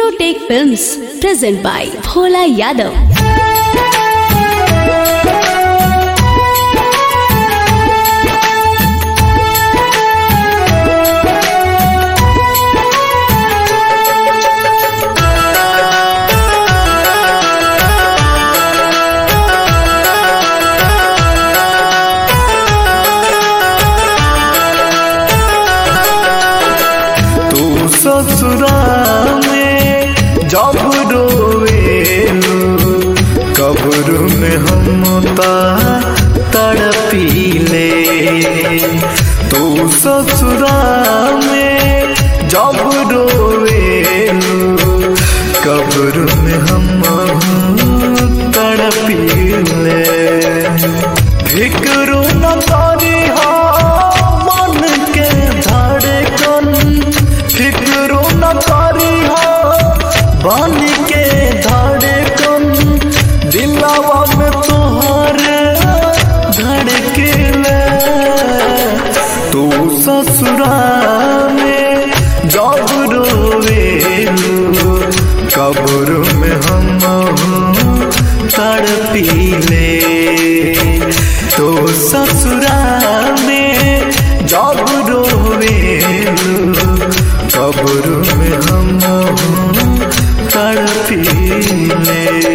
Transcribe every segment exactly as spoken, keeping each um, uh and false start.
Eurotech Films present by Bhola Yadav. ससुरा में जब रोवेलू कब्र में हम तड़पीले। तू ससुरा में जब रोवेलू कब्र में हम तड़पीले। फिक्र न करी हो मन के धड़कन, फिक्र न करी हो बन के धड़कन, दिलावा में तुम्हारे धड़केले। तू ससुरा में जब रोवेलू कब्र में हम तड़पीले। तो ससुरा में जब रोवेलू कब्र में हम तड़पीले।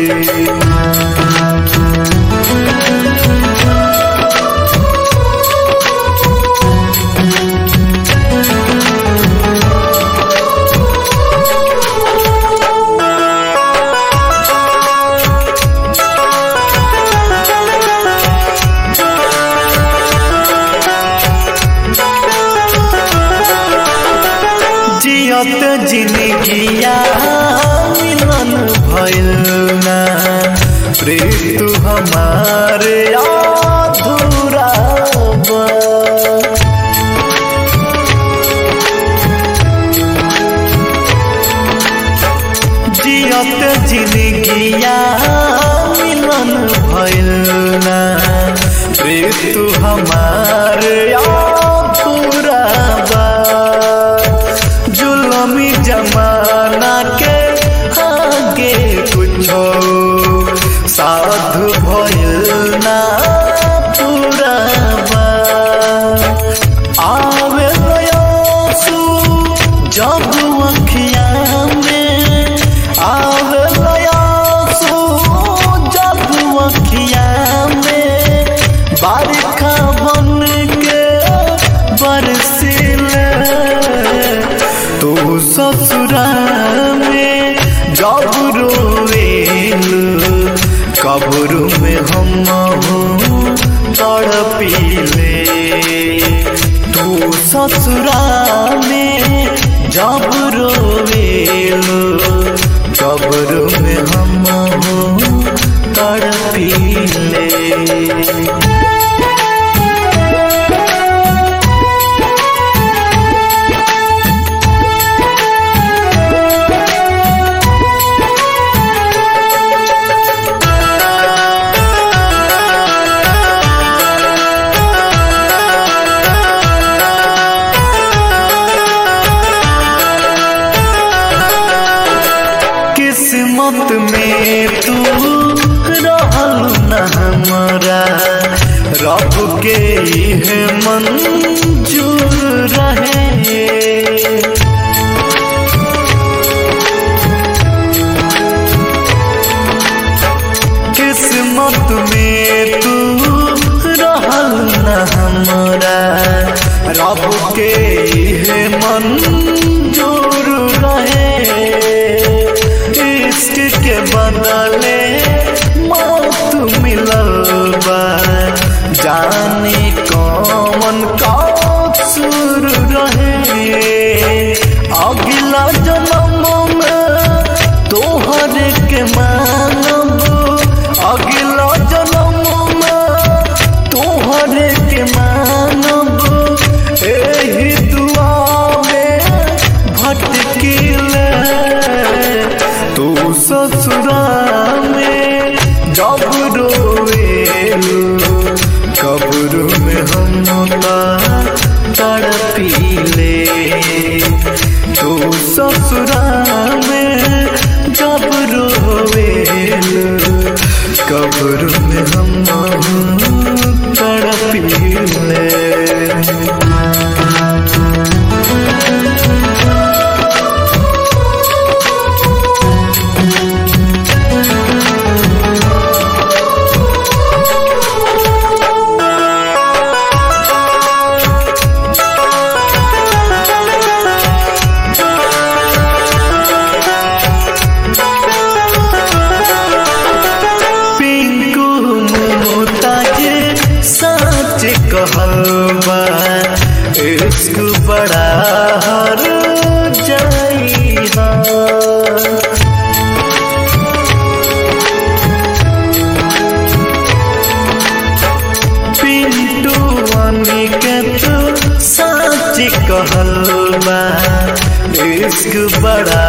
जियत जिंदगिया मिलन भइल ना, प्रीत हमारे अधूरा बा। जियत जिंदगिया मिलन भइल ना, प्रीत हमारे अधूरा बा। जुल्मी जमाना के आगे कुछो साधु भइल ना पूरा बा। आवे आंसू जब अखिया में, आवे आंसू जब अखिया में, बारिशा बन के बरसिले। तू ससुरा में जब रोवेलू कब्र में हम तड़पीले। तू ससुरा में जब रोवेलू कब्र में हम तड़पीले। किस्मत में तू रहल न हमारा, रब के है मंजूर रहे। किस्मत में तू रहल न हमारा, रब के है मंजूर रहे। इश्क के बदले मौत मिलल बा, जाने कौन कसूर रहे। अगला जन्म में तोहर के मानब, अगला जन्म में तोहर के मानब। एही दुआ में भटकिले। तू ससुरा में जब रोवेलू कब्र में हम तड़पीले। तू ससुरा में इश्क बड़ा